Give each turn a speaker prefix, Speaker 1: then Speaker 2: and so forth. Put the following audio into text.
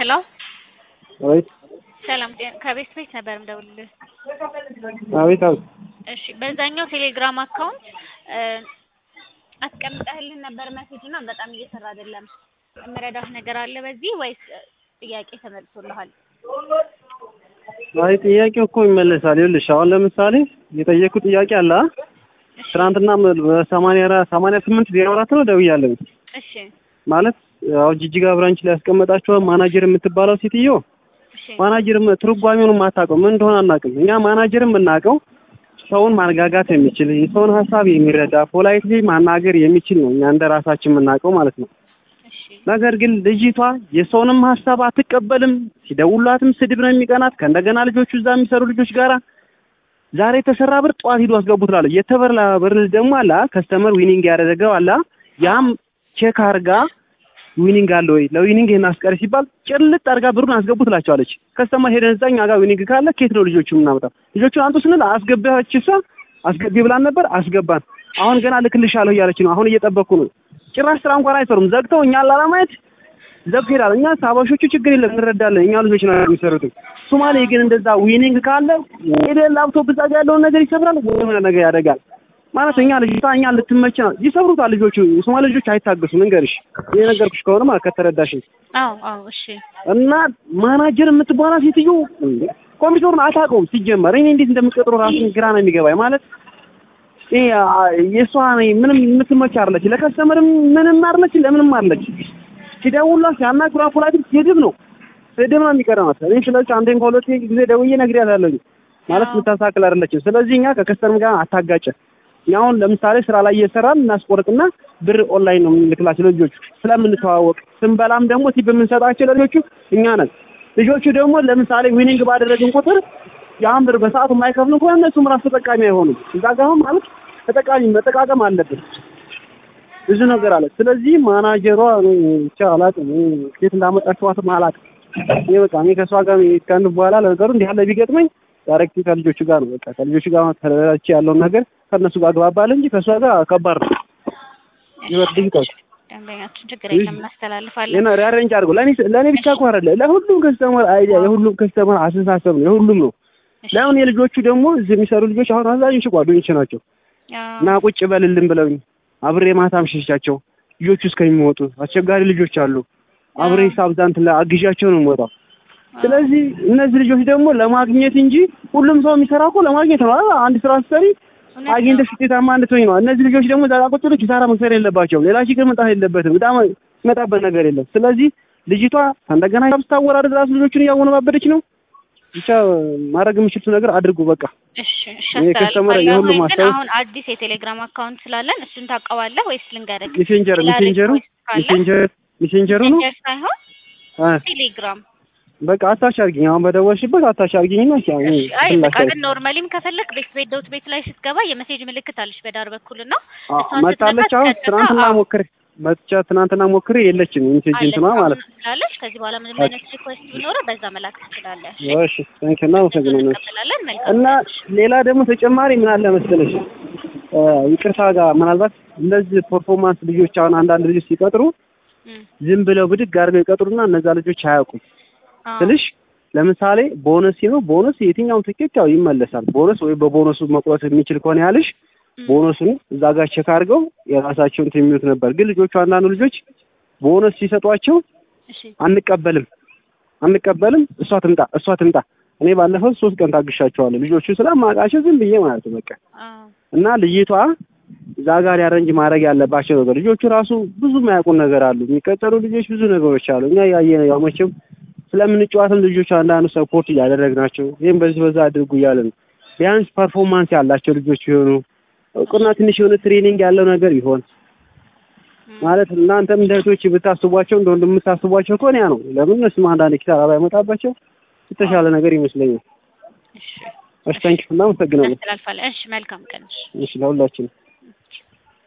Speaker 1: ሄሎ
Speaker 2: አቤት።
Speaker 1: ሰላም ከቤት ነበር እንደውልልህ።
Speaker 2: አቤት።
Speaker 1: እሺ በዛኛው ቴሌግራም አካውንት አስቀምጠህልን ነበር ሜሴጅ እና በጣም እየሰራ አይደለም። መረዳት ነገር አለ በዚህ ወይስ ጥያቄ ተመልሶልሃል?
Speaker 2: አይ ጥያቄው እኮ ይመለሳል። ይኸውልሽ አሁን ለምሳሌ የጠየኩት ጥያቄ አለ። ትናንትና በ8804 ነው ደውያለሁ።
Speaker 1: እሺ
Speaker 2: ማለት አሁን ጅጅጋ ብራንች ላይ ያስቀመጣቸው ማናጀር የምትባለው ሴትዮ ማናጀርም ትርጓሜውን ማታውቀው ምን እንደሆነ አናውቅም። እኛ ማናጀርም እናውቀው ሰውን ማረጋጋት የሚችል የሰውን ሀሳብ የሚረዳ ፖላይትሊ ማናገር የሚችል ነው። እኛ እንደራሳችን የምናውቀው ማለት ነው። ነገር ግን ልጅቷ የሰውንም ሀሳብ አትቀበልም። ሲደውላትም ስድብ ነው የሚቀናት። ከእንደገና ልጆቹ እዛ የሚሰሩ ልጆች ጋራ ዛሬ ተሰራ ብር ጧት ሂዱ አስገቡ ትላለች። የተበላ ብር ደግሞ አለ ከስተመር ዊኒንግ ያደረገው አለ ያም ቼክ አርጋ ዊኒንግ አለ ወይ ለዊኒንግ ይሄን አስቀር ሲባል ጭልጥ አርጋ ብሩን አስገቡ ትላቸዋለች። ከስተመር ሄደን እዛኛ ጋር ዊኒንግ ካለ ኬት ነው ልጆቹ ምናመጣው? ልጆቹን አንቱ ስንል አስገባች እሷ አስገቢ ብላን ነበር አስገባን። አሁን ገና ልክልሻለሁ እያለች ነው። አሁን እየጠበኩ ነው። ጭራሽ ስራ እንኳን አይሰሩም። ዘግተው እኛን ላለማየት ዘግተው ይላል። እኛ ሳባሾቹ ችግር የለም እንረዳለን። እኛ ልጆች ነው የሚሰሩት። ሶማሌ ግን እንደዛ ዊኒንግ ካለ ሄደ ላፕቶፕ እዛ ጋር ያለውን ነገር ይሰብራል ወይ ነገር ያደርጋል ማለት እኛ ልጅቷ እኛ ልትመች ነው ይሰብሩታል ልጆቹ። ሶማሌ ልጆች አይታገሱም። እንገርሽ የነገርኩሽ ከሆነ ማለት ከተረዳሽ።
Speaker 1: አዎ እሺ።
Speaker 2: እና ማናጀር የምትባላ ሴትዮ ኮምፒውተሩን አታውቀውም ሲጀመር። እኔ እንዴት እንደምትቀጥሩ ራሱን ግራ ነው የሚገባኝ ማለት የሷ ምንም የምትመች አይደለች። ለከስተመርም ምንም አይደለች፣ ለምንም አይደለች። ሲደውላት ሲያናግሯ ፖላቲክ ስድብ ነው ነው የሚቀረናት። እኔ ስለዚህ አንዴን ከሁለቴ ጊዜ ደውዬ ነግሬያታለሁ ማለት የምታሳክል አይደለችም። ስለዚህ እኛ ከከስተመር ጋር አታጋጨን። አሁን ለምሳሌ ስራ ላይ እየሰራን እናስቆርጥና ብር ኦንላይን ነው የምንልክላቸው ልጆቹ ስለምንተዋወቅ። ስንበላም ደግሞ ቲፕ የምንሰጣቸው ልጆቹ እኛ ነን። ልጆቹ ደግሞ ለምሳሌ ዊኒንግ ባደረግን ቁጥር ያን ብር በሰዓቱ የማይከፍሉ ከሆነ እነሱም ራስ ተጠቃሚ አይሆኑም። እዛ ጋር ማለት ተጠቃሚ መጠቃቀም አለብን። ብዙ ነገር አለ። ስለዚህ ማናጀሯ ብቻ አላውቅም ከየት እንዳመጣችኋት አላውቅም። ይሄ በቃ እኔ ከሷ ጋር ከአንድ በኋላ ነገሩ እንዲህ ያለ ቢገጥመኝ ዳይሬክት ከልጆቹ ጋር ነው በቃ ከልጆቹ ጋር ተረዳች ያለውን ነገር ከነሱ ጋር ግባባል እንጂ ከሷ ጋር ከባድ ነው። ይወርድልኝ
Speaker 1: ደንበኛችን ችግር የለም እናስተላልፋለን።
Speaker 2: እና ሪአሬንጅ አድርጎ ለኔ ብቻ እኮ አይደለ ለሁሉም ከስተመር አይዲያ የሁሉም ከስተመር አስተሳሰብ ነው የሁሉም ነው። ለምን የልጆቹ ደግሞ እዚህ የሚሰሩ ልጆች አሁን አዛኞች ጓደኞች ናቸው እና ቁጭ በልልን ብለውኝ አብሬ ማታም ሸሻቸው ልጆቹ እስከሚወጡ አስቸጋሪ ልጆች አሉ። አብሬ ሳብዛንት ለአግዣቸው ነው የምወጣው። ስለዚህ እነዚህ ልጆች ደግሞ ለማግኘት እንጂ ሁሉም ሰው የሚሰራው እኮ ለማግኘት ነው። አንድ ስራ ሰሪ አግኝተሽ ውጤታማ እንድትሆኝ ነው። እነዚህ ልጆች ደግሞ ዛሬ ቁጭ ብለው ኪሳራ መክሰር የለባቸውም። ሌላ ችግር መጣ የለበትም። በጣም መጣበት ነገር የለም። ስለዚህ ልጅቷ እንደገና ያብስታወራድ ራስ ልጆቹን እያወነባበደች ነው። ብቻ ማድረግ የምችሉት ነገር አድርጉ በቃ።
Speaker 1: እሺ አሁን አዲስ የቴሌግራም አካውንት ስላለን እሱን ታውቀዋለህ ወይስ ልንገርህ? ሜሴንጀሩ ነው ሳይሆን ቴሌግራም በቃ
Speaker 2: አታች አድርጊኝ። አሁን በደወልሽበት አታች አድርጊኝና
Speaker 1: አይ በቃ ግን ኖርማሊም ከፈለክ ቤት ቤት ላይ ስትገባ የሜሴጅ ምልክት አለሽ በዳር በኩልና እሷን
Speaker 2: መጣለች። አሁን ትናንትና ሞክሬ የለችም ሜሴጅ እንትማ ማለት ነው
Speaker 1: ስላለሽ ከዚህ በኋላ ምንም አይነት ሪኩዌስት ቢኖር በዛ መላክ ትችላለሽ።
Speaker 2: እሺ ታንኪና ወሰግነን። እና ሌላ ደግሞ ተጨማሪ ምን አለ መሰለሽ ይቅርታ ጋር ምናልባት እንደዚህ ፐርፎርማንስ ልጆች አሁን አንዳንድ ልጆች ሲቀጥሩ ዝም ብለው ብድግ አድርገው ይቀጥሩና እነዛ ልጆች አያውቁም ትልሽ ለምሳሌ ቦነስ ነው ቦነስ የትኛውን ትኬት ያው ይመለሳል። ቦነስ ወይ በቦነሱ መቁረጥ የሚችል ከሆነ ያልሽ ቦነሱን እዛ ጋር ቼክ አድርገው የራሳቸውን ትሚዩት ነበር። ግን ልጆቹ አንዳንዱ ልጆች ቦነስ ሲሰጧቸው አንቀበልም እሷ ትምጣ እኔ ባለፈው 3 ቀን ታግሻቸዋለሁ ልጆቹ ስለማቃቸው ዝም ብዬ ማለት ነው በቃ። እና ልጅቷ እዛ ጋር ያረንጅ ማድረግ ያለባቸው ነገር ልጆቹ ራሱ ብዙ የማያውቁ ነገር አሉ። የሚቀጠሩ ልጆች ብዙ ነገሮች አሉ። እኛ ያው መቼም ስለምንጫወትም ልጆች አንዳንዱ ሰፖርት እያደረግናቸው ይሄን በዛ አድርጉ እያለን ቢያንስ ፐርፎርማንስ ያላቸው ልጆች ይሆኑ እውቅና ትንሽ የሆነ ትሬኒንግ ያለው ነገር ይሆን ማለት እናንተም እንደቶች ብታስቧቸው እንደወንድም የምታስቧቸው ከሆነ ያ ነው። ለምን እነሱም አንዳንድ ኪሳራ ባይመጣባቸው የተሻለ ነገር ይመስለኛል። እሺ ታንኪ እና መሰግናለሁ።
Speaker 1: እሺ መልካም ቀን።
Speaker 2: እሺ ለሁላችንም